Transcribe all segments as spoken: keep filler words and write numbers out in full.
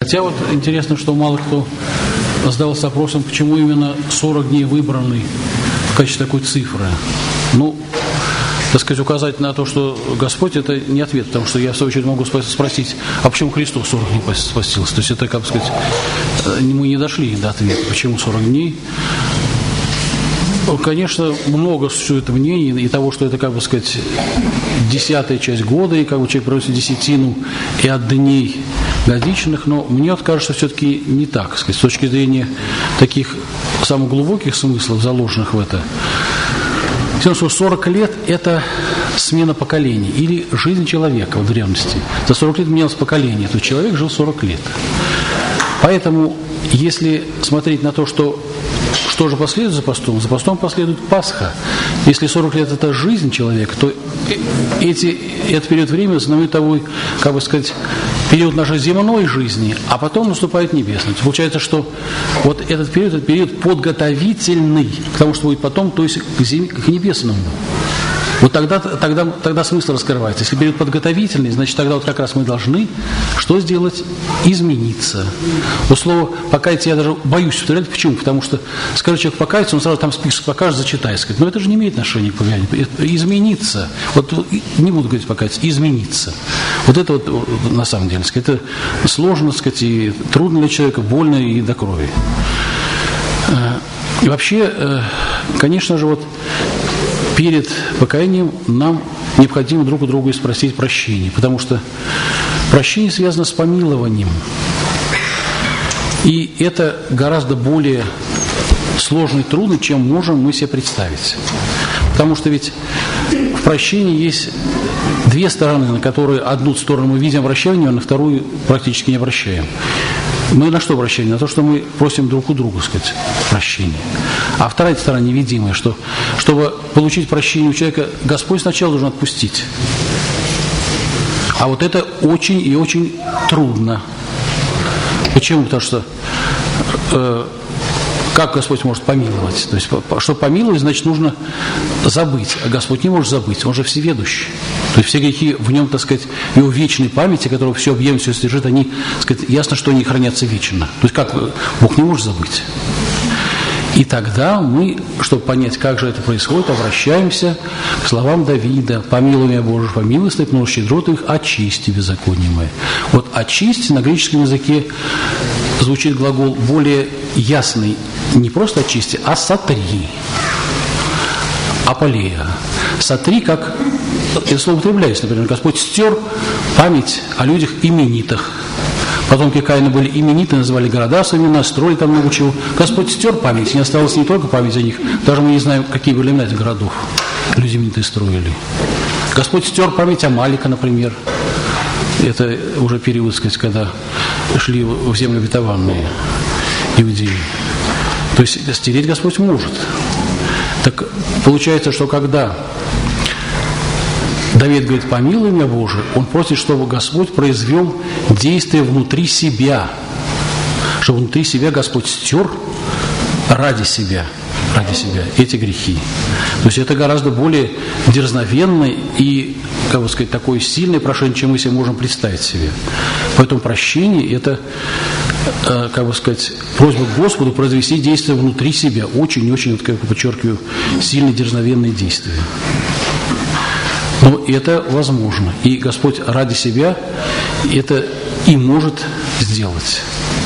Хотя вот интересно, что мало кто задался вопросом, почему именно сорок дней выбраны в качестве такой цифры. Ну, так сказать, указать на то, что Господь, это не ответ, потому что я в свою очередь могу спросить, а почему Христос сорок дней постился? То есть это, как бы сказать, мы не дошли до ответа, почему сорок дней. Конечно, много существует мнений и того, что это, как бы сказать, десятая часть года, и как бы человек приносит десятину и от дней годичных, но мне вот кажется, все-таки не так, сказать, с точки зрения таких самых глубоких смыслов, заложенных в это. Тем, что сорок лет – это смена поколений или жизнь человека в древности. За сорок лет менялось поколение, то человек жил сорок лет. Поэтому, если смотреть на то, что что же последует за постом? За постом последует Пасха. Если сорок лет – это жизнь человека, то эти, этот период времени знаменует того, как бы сказать, период нашей земной жизни, а потом наступает небесный. Получается, что вот этот период – это период подготовительный к тому, что будет потом, то есть к, зем... к небесному. Вот тогда, тогда, тогда смысл раскрывается. Если период подготовительный, значит, тогда вот как раз мы должны что сделать? Измениться. Вот слово «покаяться» я даже боюсь повторять. Почему? Потому что, скажет человек «покаяться», он сразу там спишет «покажет», зачитай. Скажет. Но это же не имеет отношения к покаянию. Измениться. Вот не буду говорить «покаяться», измениться. Вот это вот на самом деле, сказать, это сложно, сказать, и трудно для человека, больно и до крови. И вообще, конечно же, вот перед покаянием нам необходимо друг у друга спросить прощения, потому что прощение связано с помилованием. И это гораздо более сложно и трудно, чем можем мы себе представить. Потому что ведь в прощении есть две стороны, на которые одну сторону мы видим обращение, а на вторую практически не обращаем. Мы на что обращаем? На то, что мы просим друг у друга, сказать, прощения. А вторая сторона невидимая, что чтобы получить прощение у человека, Господь сначала должен отпустить. А вот это очень и очень трудно. Почему? Потому что э, как Господь может помиловать? То есть, чтобы помиловать, значит, нужно забыть. А Господь не может забыть, Он же всеведущий. То есть все грехи в нем, так сказать, его вечной памяти, которая все объемлет, все содержит, они, так сказать, ясно, что они хранятся вечно. То есть как Бог не может забыть? И тогда мы, чтобы понять, как же это происходит, обращаемся к словам Давида: «Помилуй меня, Боже, помилуй, потому что щедрот их, очисти беззаконие мое». Вот «очисти» на греческом языке звучит глагол более ясный. Не просто «очисти», а «сотри». Апалея. «Сотри», как это слово употребляется, например, Господь стер память о людях именитых. Потомки Каина были имениты, называли города своими имена, строили там много чего. Господь стер память, не осталось не только память о них, даже мы не знаем, какие были имена этих городов. Люди именитые строили. Господь стер память о Малика, например. Это уже период, сказать, когда шли в землю обетованные иудеи. То есть стереть Господь может. Так получается, что когда Давид говорит: «Помилуй меня, Боже», он просит, чтобы Господь произвел действие внутри себя, чтобы внутри себя Господь стер ради себя, ради себя эти грехи. То есть это гораздо более дерзновенное и, как бы сказать, такое сильное прошение, чем мы себе можем представить себе. Поэтому прощение – это, как бы сказать, просьба к Господу произвести действие внутри себя. Очень-очень, вот, как я подчеркиваю, сильное дерзновенное действие. Но это возможно. И Господь ради себя это и может сделать.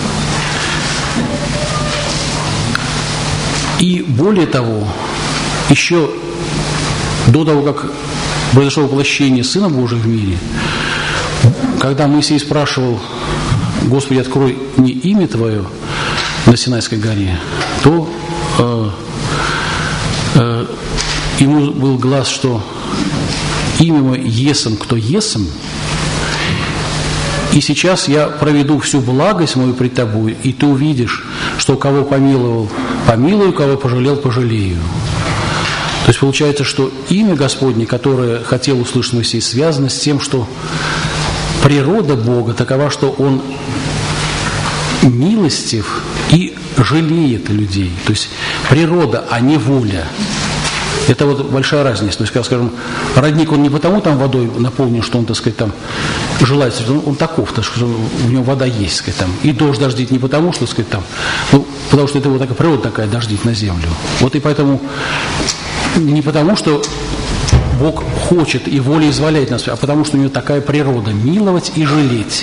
И более того, еще до того, как произошло воплощение Сына Божьего в мире, когда Моисей спрашивал: «Господи, открой мне имя Твое на Синайской горе», то э, э, ему был глас, что имя мое есом, кто есом, и сейчас я проведу всю благость мою пред тобой, и ты увидишь, что кого помиловал, помилую, кого пожалел, пожалею. То есть получается, что имя Господне, которое хотел услышать Моисей, связано с тем, что природа Бога такова, что Он милостив и жалеет людей. То есть природа, а не воля. Это вот большая разница. То есть, как, скажем, родник, он не потому там водой наполнен, что он, так сказать, там желает, он, он таков, так что у него вода есть, сказать, там, и дождь дождит не потому, что, сказать, там, ну, потому что это вот такая природа такая дождит на землю. Вот и поэтому не потому, что Бог хочет и волеизволяет нас, а потому что у него такая природа – миловать и жалеть.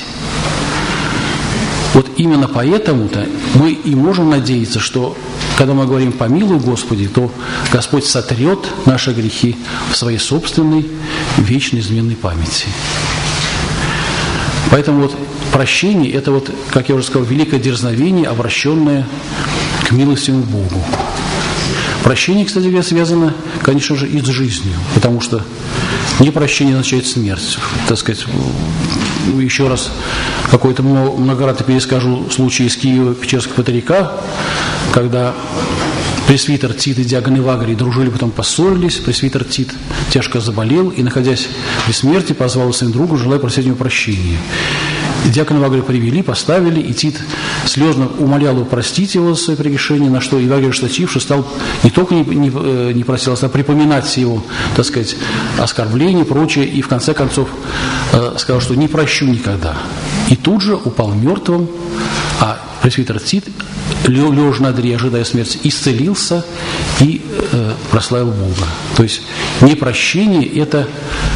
Вот именно поэтому-то мы и можем надеяться, что когда мы говорим «помилуй, Господи», то Господь сотрет наши грехи в своей собственной вечной изменной памяти. Поэтому вот прощение – это, вот, как я уже сказал, великое дерзновение, обращенное к милостивому Богу. Прощение, кстати говоря, связано, конечно же, и с жизнью, потому что непрощение означает смерть. Так сказать, еще раз какой-то многократно перескажу случай из Киево-Печерского патриарха, когда пресвитер Тит и диакон Ивагрий дружили, потом поссорились. Пресвитер Тит тяжко заболел и, находясь при смерти, позвал своим другу, желая просить у него прощения. Диакона Ивагрия привели, поставили, и Тит слезно умолял его простить его за свои прегрешения, на что Ивагрий, ожесточившись, стал не только не, не, не просил, а припоминать его, так сказать, оскорбления и прочее, и в конце концов э, сказал, что не прощу никогда. И тут же упал мертвым, а пресвитер Тит, лежа на одре, ожидая смерти, исцелился и э, прославил Бога. То есть непрощение – это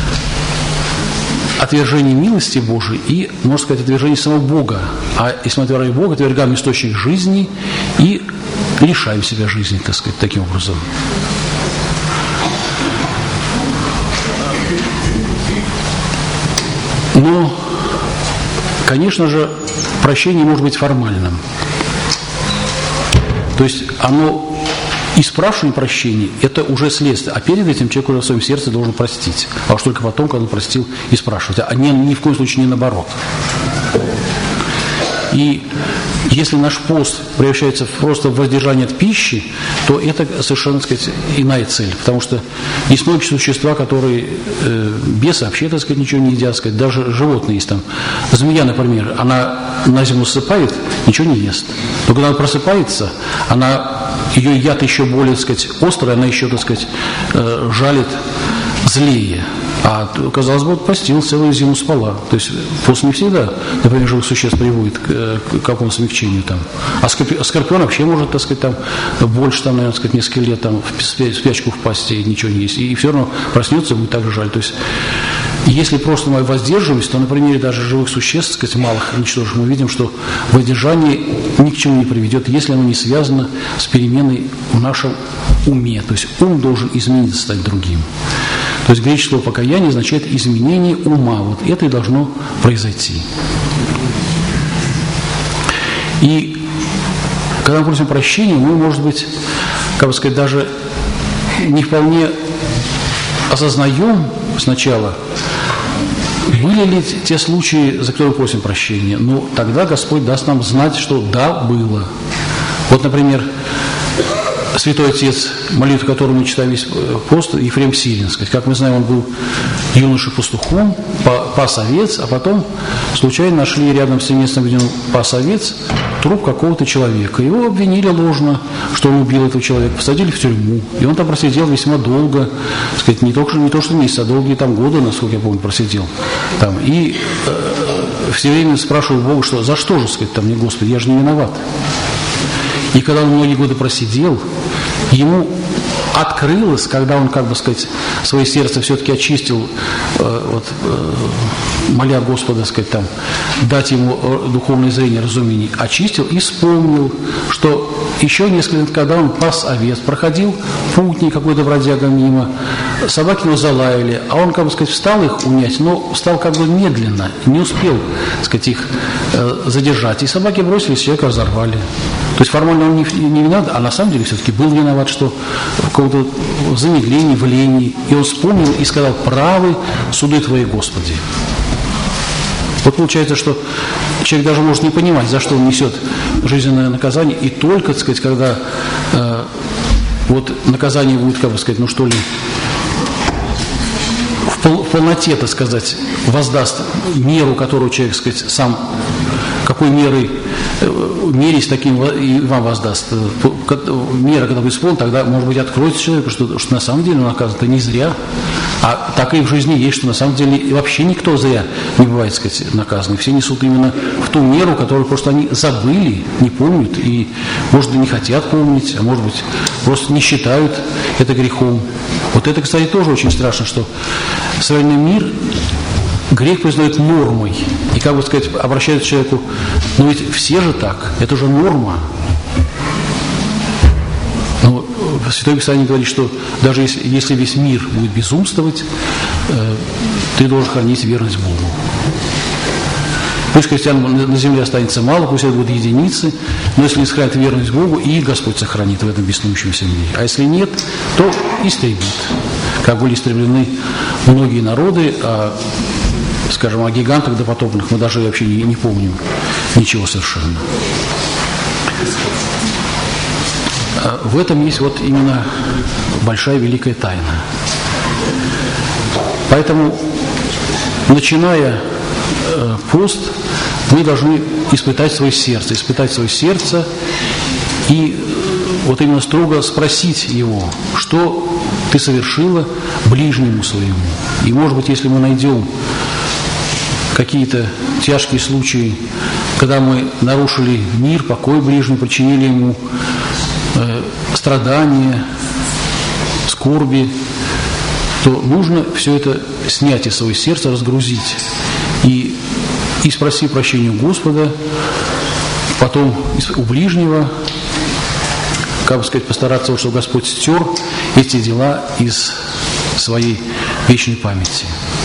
отвержение милости Божией и, можно сказать, отвержение самого Бога. А если мы отвергаем Бога, отвергаем источник жизни и лишаем себя жизни, так сказать, таким образом. Но, конечно же, прощение может быть формальным. То есть оно и спрашивание прощения – это уже следствие. А перед этим человек уже в своем сердце должен простить. А уж только потом, когда он простил, и спрашивать. А не, ни в коем случае не наоборот. И если наш пост превращается просто в воздержание от пищи, то это совершенно, так сказать, иная цель. Потому что есть многие существа, которые э, бесы вообще, так сказать, ничего не едят, сказать, даже животные есть там. Змея, например, она на зиму засыпает, ничего не ест. Но когда она просыпается, она, ее яд еще более, так сказать, острый, она еще, так сказать, э, жалит злее. А, казалось бы, постил, целую зиму спала. То есть пост не всегда, например, живых существ приводит к, к какому-то смягчению. Там. А скорпион вообще может, так сказать, там, больше, там, наверное, сказать, несколько лет там, в спячку впасть и ничего не есть. И все равно проснется, будет так же жаль. То есть если просто мы воздерживаемся, то на примере даже живых существ, так сказать, малых, ничтожных, мы видим, что воздержание ни к чему не приведет, если оно не связано с переменой в нашем уме. То есть ум должен измениться, стать другим. То есть греческое слово покаяние означает изменение ума. Вот это и должно произойти. И когда мы просим прощения, мы, может быть, как бы сказать, даже не вполне осознаем сначала, были ли те случаи, за которые просим прощения. Но тогда Господь даст нам знать, что да, было. Вот, например, Святой Отец, молитву которую мы читаем весь пост, Ефрем Сиринский. Как мы знаем, он был юношей-пастухом, пас овец, а потом случайно нашли рядом с местом, где он пас овец, труп какого-то человека. Его обвинили ложно, что он убил этого человека, посадили в тюрьму. И он там просидел весьма долго, так сказать, не, только, не то что месяц, а долгие там годы, насколько я помню, просидел. Там. И э, все время спрашивал Бога, что за что же, сказать, там, мне, Господи, я же не виноват. И когда он многие годы просидел, ему открылось, когда он, как бы сказать, свое сердце все-таки очистил, э, вот, э, моля Господа, сказать, там, дать ему духовное зрение, разумение, очистил и вспомнил, что еще несколько лет, когда он пас овец, проходил путник какой-то бродяга мимо, собаки его залаяли, а он, как бы сказать, встал их унять, но встал как бы медленно, не успел, так сказать, их э, задержать, и собаки бросились, человека разорвали. То есть формально он не, не виноват, а на самом деле все-таки был виноват, что в каком-то замедлении, в лени. И он вспомнил и сказал: правы суды Твои, Господи. Вот получается, что человек даже может не понимать, за что он несет жизненное наказание, и только, так сказать, когда э, вот наказание будет, как бы сказать, ну что ли, в, пол, в полноте, так сказать, воздаст меру, которую человек, так сказать, сам, какой мерой мерясь таким, и вам воздаст. Мера, когда вы исполните, тогда, может быть, откроется человеку, что, что на самом деле он наказан-то не зря. А так и в жизни есть, что на самом деле вообще никто зря не бывает, так сказать, наказан. Все несут именно в ту меру, которую просто они забыли, не помнят, и, может, не хотят помнить, а может быть, просто не считают это грехом. Вот это, кстати, тоже очень страшно, что современный мир грех признает нормой. И, как бы сказать, обращается к человеку, ну ведь все же так, это же норма. Но Святое Писание говорит, что даже если, если весь мир будет безумствовать, э, ты должен хранить верность Богу. Пусть христиан на земле останется мало, пусть это будут единицы, но если не сохранят верность Богу, и Господь сохранит в этом беснующемся мире. А если нет, то истребит. Как были истреблены многие народы, а, скажем, о гигантах допотопных мы даже вообще не, не помним ничего совершенно. В этом есть вот именно большая великая тайна. Поэтому, начиная э, пост, мы должны испытать свое сердце, испытать свое сердце и вот именно строго спросить его, что ты совершила ближнему своему. И, может быть, если мы найдем какие-то тяжкие случаи, когда мы нарушили мир, покой ближнему, причинили ему э, страдания, скорби, то нужно все это снять из своего сердца, разгрузить. И, и спроси прощения у Господа, потом у ближнего, как бы сказать, постараться, чтобы Господь стер эти дела из своей вечной памяти.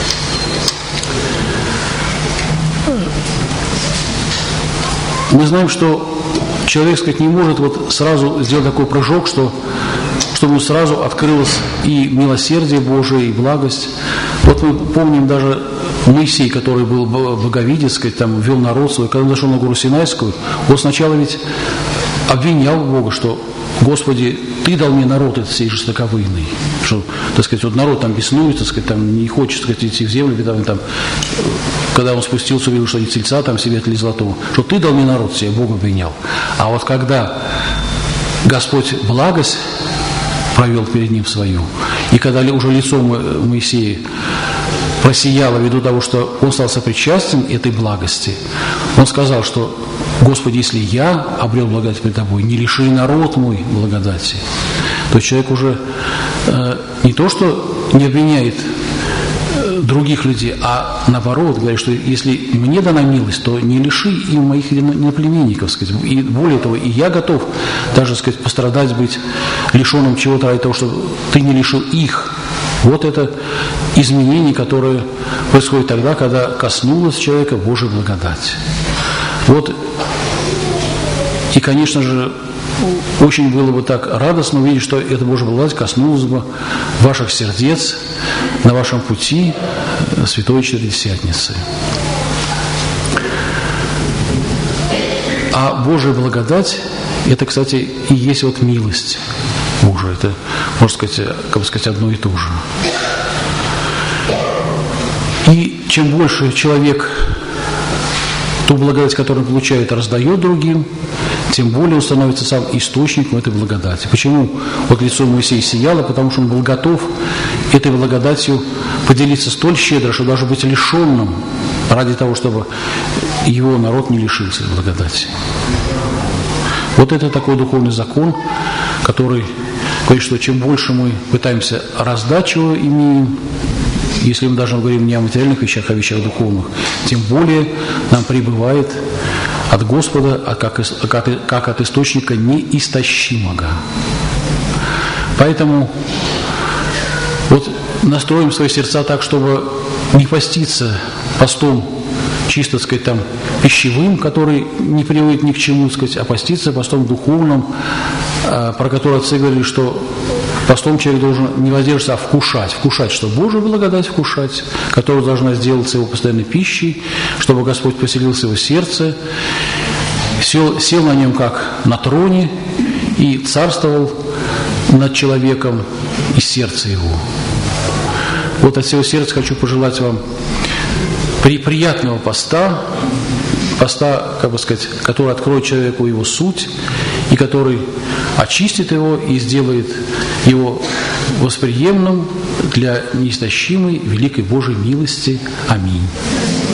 Мы знаем, что человек, сказать, не может вот сразу сделать такой прыжок, что, чтобы ему сразу открылось и милосердие Божие, и благость. Вот мы помним даже Моисей, который был боговидец, сказать, там, вел народ свой, когда он зашел на гору Синайскую, он сначала ведь обвинял Бога, что Господи, Ты дал мне народ этот сей жестоковыйный, что, так сказать, вот народ там беснуется, так сказать, там не хочет, так сказать, идти в землю, там, там, когда он спустился, увидел, что они тельца там себе отли золотого, что Ты дал мне народ сей, Бог обвинял. А вот когда Господь благость провел перед ним свою, и когда уже лицо Моисея просияло ввиду того, что он стал сопричастен этой благости, он сказал, что Господи, если я обрел благодать пред Тобой, не лиши народ мой благодати, то человек уже э, не то, что не обвиняет э, других людей, а наоборот говорит, что если мне дана милость, то не лиши и моих иноплеменников, сказать. И более того, и я готов даже, сказать, пострадать, быть лишенным чего-то ради того, чтобы Ты не лишил их. Вот это изменение, которое происходит тогда, когда коснулась человека Божья благодать. Вот, и, конечно же, очень было бы так радостно увидеть, что эта Божья благодать коснулась бы ваших сердец на вашем пути Святой Четыредесятницы. А Божья благодать, это, кстати, и есть вот милость Божия. Это, можно сказать, как бы сказать, одно и то же. И чем больше человек ту благодать, которую он получает, раздает другим, тем более он становится сам источником этой благодати. Почему вот лицо Моисея сияло? Потому что он был готов этой благодатью поделиться столь щедро, что даже быть лишенным ради того, чтобы его народ не лишился благодати. Вот это такой духовный закон, который говорит, что чем больше мы пытаемся раздать, чего имеем, если мы даже говорим не о материальных вещах, а о вещах духовных, тем более нам прибывает от Господа, а как, как, как от источника неистощимого. Поэтому вот настроим свои сердца так, чтобы не поститься постом чисто, сказать, там, пищевым, который не приводит ни к чему, сказать, а поститься постом духовным, про который отцы говорили, что постом человек должен не воздерживаться, а вкушать. Вкушать, что Божию благодать вкушать, которая должна сделаться его постоянной пищей, чтобы Господь поселился в его сердце, сел, сел на нем как на троне и царствовал над человеком из сердца его. Вот от всего сердца хочу пожелать вам при, приятного поста, поста, как бы сказать, который откроет человеку его суть, и который очистит его и сделает его восприемным для неистощимой великой Божьей милости. Аминь.